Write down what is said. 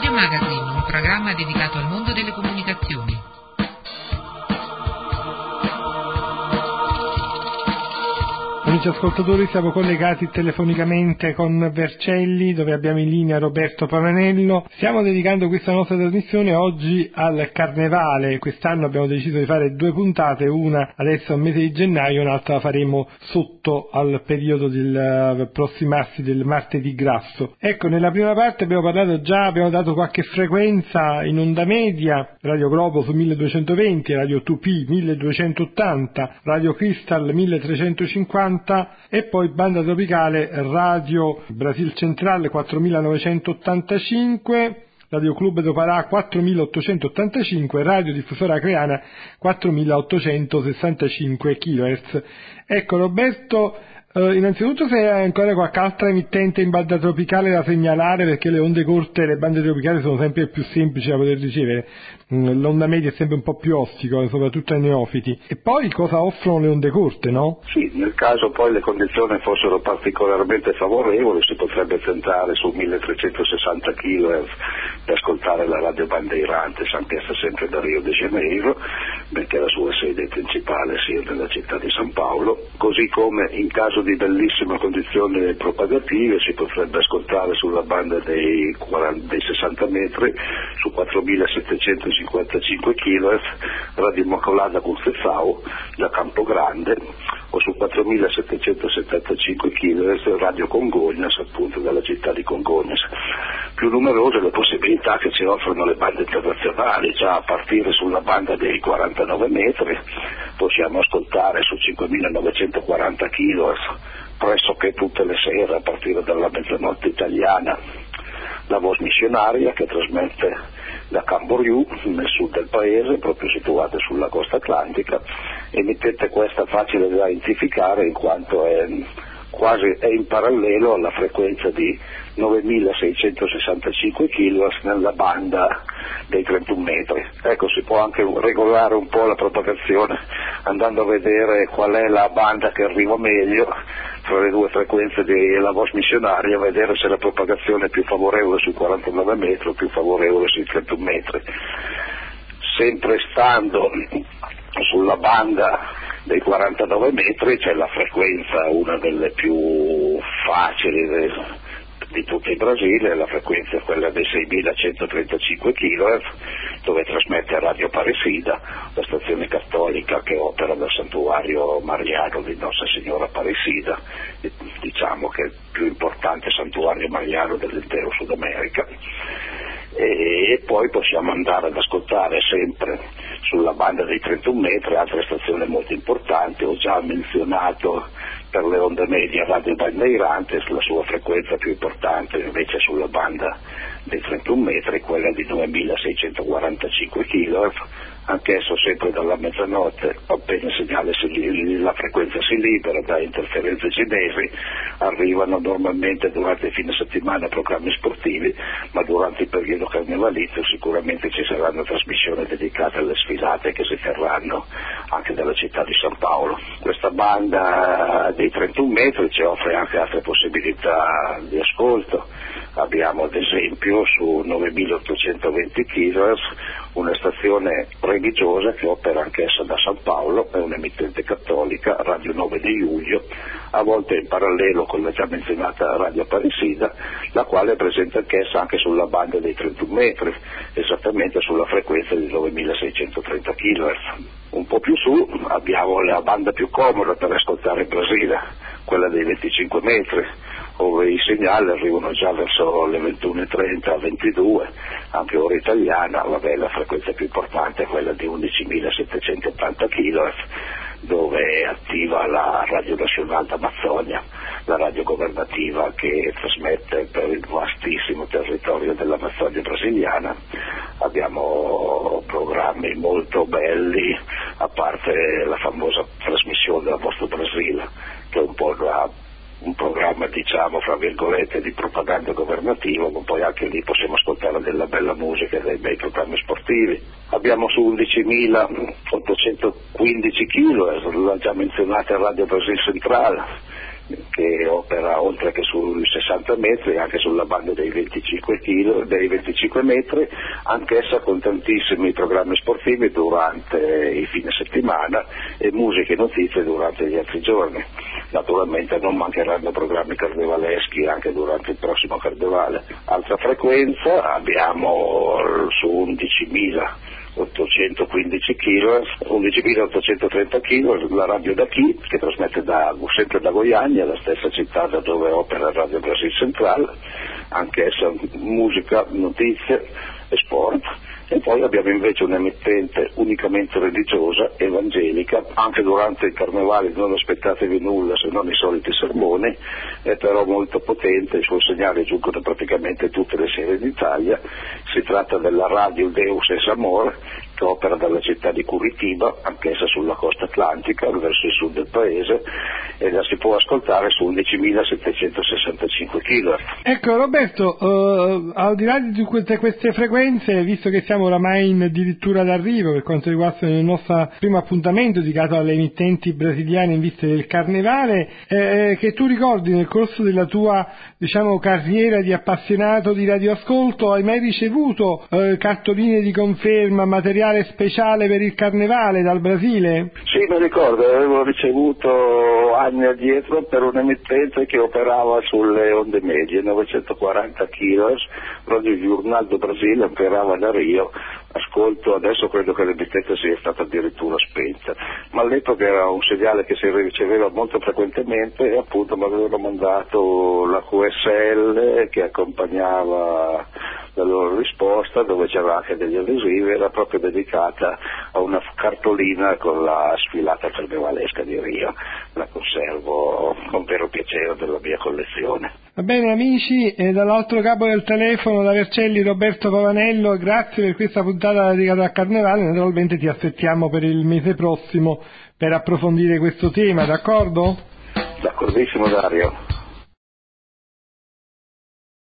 Radio Magazine, un programma dedicato al mondo delle comunicazioni. Amici ascoltatori, siamo collegati telefonicamente con Vercelli, dove abbiamo in linea Roberto Pavanello. Stiamo dedicando questa nostra trasmissione oggi al Carnevale. Quest'anno abbiamo deciso di fare 2 puntate, una adesso al mese di gennaio, un'altra la faremo sotto al periodo del prossimarsi del martedì grasso. Ecco, nella prima parte abbiamo dato qualche frequenza in onda media: Radio Globo su 1220, Radio 2P 1280, Radio Crystal 1350 e poi banda tropicale Radio Brasil Central 4985, Radio Club do Pará 4885, Radio Diffusora Acreana 4865 kHz. Ecco Roberto, innanzitutto se hai ancora qualche altra emittente in banda tropicale da segnalare, perché le onde corte e le bande tropicali sono sempre più semplici da poter ricevere, l'onda media è sempre un po' più ostico, soprattutto ai neofiti. E poi cosa offrono le onde corte, no? Sì, nel caso poi le condizioni fossero particolarmente favorevoli si potrebbe tentare su 1360 kHz per ascoltare la radio Bandeirantes, anch'essa sempre da Rio de Janeiro, benché la sua sede principale sia nella città di San Paolo, così come in caso di bellissime condizioni propagative si potrebbe ascoltare sulla banda dei 60 metri su 4755 kHz Radio Immacolada Conceizão da Campo Grande, o su 4775 kHz Radio Congonhas, appunto dalla città di Congonhas. Più numerose le possibilità che ci offrono le bande internazionali. Già a partire sulla banda dei 49 metri possiamo ascoltare su 5940 kHz pressoché tutte le sere a partire dalla mezzanotte italiana la Voz Missionaria, che trasmette da Camboriú nel sud del paese, proprio situata sulla costa atlantica, emittente questa facile da identificare in quanto è in parallelo alla frequenza di 9665 kHz nella banda dei 31 metri. Ecco, si può anche regolare un po' la propagazione andando a vedere qual è la banda che arriva meglio tra le due frequenze della Voz Missionaria, vedere se la propagazione è più favorevole sui 49 metri o più favorevole sui 31 metri. Sempre stando sulla banda dei 49 metri c'è la frequenza, una delle più facili di tutto il Brasile, la frequenza è quella dei 6135 kHz, dove trasmette Radio Aparecida, la stazione cattolica che opera dal santuario mariano di Nostra Signora Aparecida, diciamo che è il più importante santuario mariano dell'intero Sud America. E poi possiamo andare ad ascoltare sempre sulla banda dei 31 metri altre stazioni molto importanti. Ho già menzionato per le onde medie Radio Bandeirantes, la sua frequenza più importante invece sulla banda dei 31 metri, quella di 9645 kHz, anch'esso sempre dalla mezzanotte, appena il segnale la frequenza si libera da interferenze cinesi, arrivano normalmente durante il fine settimana programmi sportivi, ma durante il periodo carnevalizio sicuramente ci saranno trasmissioni dedicate alle sfilate che si terranno anche dalla città di San Paolo. Questa banda dei 31 metri ci offre anche altre possibilità di ascolto. Abbiamo ad esempio su 9820 kHz una stazione religiosa che opera anch'essa da San Paolo, è un'emittente cattolica, Radio 9 di Luglio, a volte in parallelo con la già menzionata Radio Aparecida, la quale è presente anch'essa anche sulla banda dei 31 metri, esattamente sulla frequenza di 9630 kHz. Un po' più su abbiamo la banda più comoda per ascoltare il Brasile, quella dei 25 metri, dove i segnali arrivano già verso le 21.30, 22, anche ora italiana. Vabbè, la frequenza più importante è quella di 11.780 kHz, dove è attiva la Radio Nazionale d'Amazzonia, la radio governativa che trasmette per il vastissimo territorio dell'Amazzonia brasiliana. Abbiamo programmi molto belli, a parte la famosa trasmissione della Voz do Brasil, che è un po' un programma, diciamo, fra virgolette, di propaganda governativa, ma poi anche lì possiamo ascoltare della bella musica e dei bei programmi sportivi. Abbiamo su 11.815 kHz la già menzionata Radio Brasil Central, che opera oltre che sui 60 metri anche sulla banda dei 25 metri, anch'essa con tantissimi programmi sportivi durante i fine settimana e musiche e notizie durante gli altri giorni. Naturalmente non mancheranno programmi carnevaleschi anche durante il prossimo carnevale. Altra frequenza abbiamo su 11.815 kg, 11.830 kg, la radio da Chi, che trasmette sempre da Goiânia, la stessa città da dove opera Radio Brasil Central, anch'essa musica, notizie e sport. E poi abbiamo invece un'emittente unicamente religiosa, evangelica, anche durante il carnevale non aspettatevi nulla se non i soliti sermoni, è però molto potente, i suoi segnali giungono praticamente tutte le sere d'Italia. Si tratta della Radio Deus es Amor, che opera dalla città di Curitiba, anch'essa sulla costa atlantica, verso il sud del paese, e la si può ascoltare su 11.765 kg. Ecco Roberto, al di là di tutte queste frequenze, visto che siamo oramai addirittura d'arrivo per quanto riguarda il nostro primo appuntamento dedicato alle emittenti brasiliane in vista del carnevale, che tu ricordi nel corso della tua carriera di appassionato di radioascolto, hai mai ricevuto cartoline di conferma, materiale speciale per il carnevale dal Brasile? Sì, mi ricordo, avevo ricevuto anni addietro per un'emittente che operava sulle onde medie, 940 kg, Radio Jornal do Brasile, operava da Rio. Ascolto, adesso credo che l'emittente sia stata addirittura spenta, ma all'epoca era un segnale che si riceveva molto frequentemente e appunto mi avevano mandato la QSL che accompagnava la loro risposta, dove c'era anche degli adesivi, era proprio dedicata a una cartolina con la sfilata carnevalesca di Rio. La conservo con vero piacere della mia collezione. Va bene amici, dall'altro capo del telefono da Vercelli Roberto Pavanello, grazie per questa puntata dedicata al carnevale, naturalmente ti aspettiamo per il mese prossimo per approfondire questo tema, d'accordo? D'accordissimo Dario.